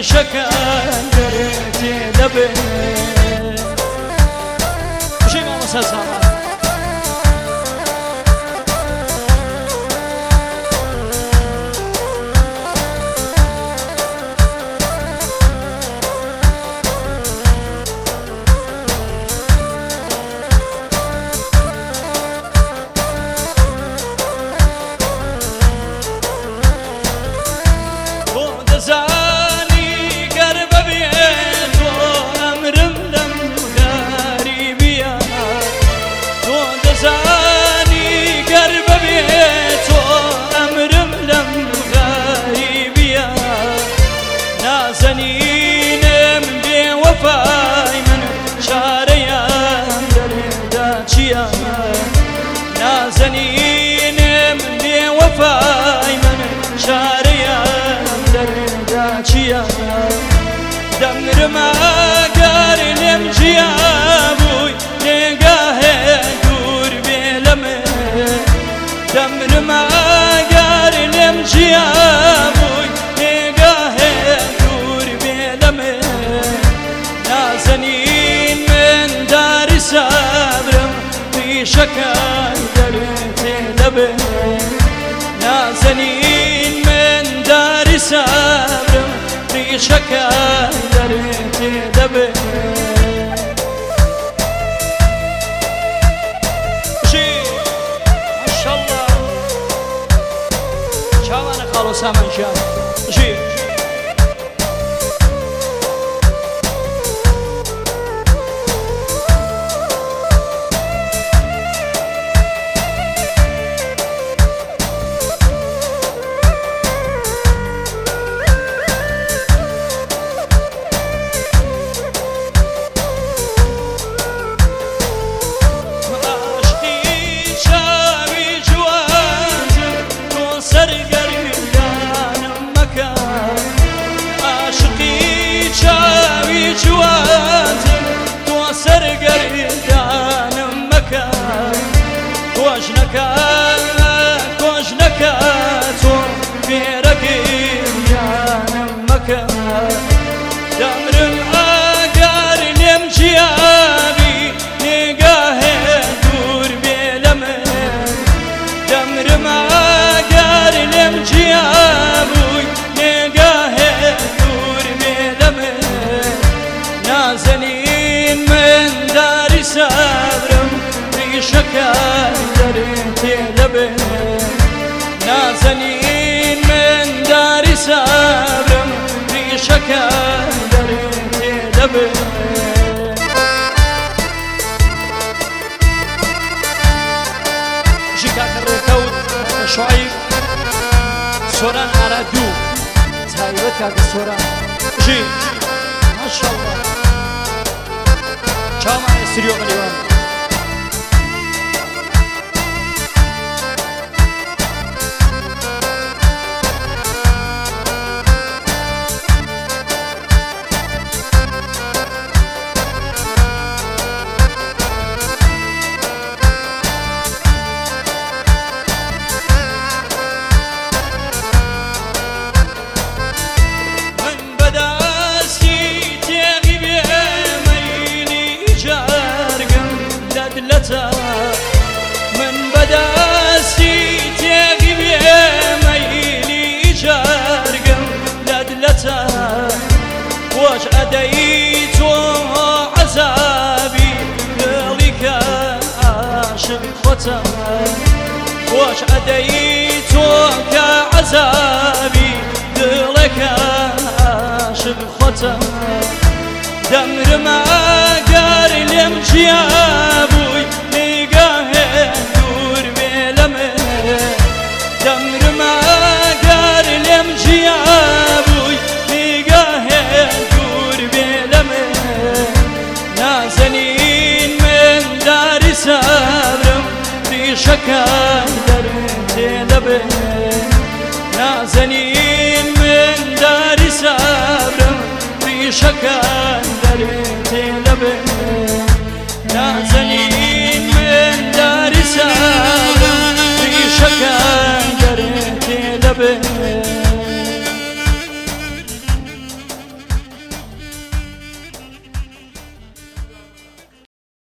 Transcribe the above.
شكان درتي لبي وشي ما مسلسل نازنين من بي وفاي من شاريا درداچيا دمر ما قار لم جيابوي نگاه دور بلمه دمر ما قار لم جيابوي نگاه دور بلمه نازنين من دار صبرم في شكاي نازنين من دار صبرم ريشك درتي دبي شي ما شاء الله شاوانا خالص من شاء شي كوجنكا تو بيرقين يا نمكا دمر العقار لم جيابي نقاه دور بلمه دمر العقار لم جيابي نقاه دور بلمه نازنين من دار صبرم ريشك درتي لبه نازنين من دار صبرم ريشك درتي لبه جيكا الركود شعيب سوران أرادو تايبتك سوران جي ما شاء الله شاما يسريو مليون من بداسي تغيب ميلي جارقم لدلتا واش أديت عذابي لك عاشق خطا واش أديت عذابي لك عاشق خطا دمر ما قار لم جيابوي نقاه دور بلمه دمر ما قار لم جيابوي نقاه دور بلمه نازنين من دار صبرم ريشك درتي لبه نازنين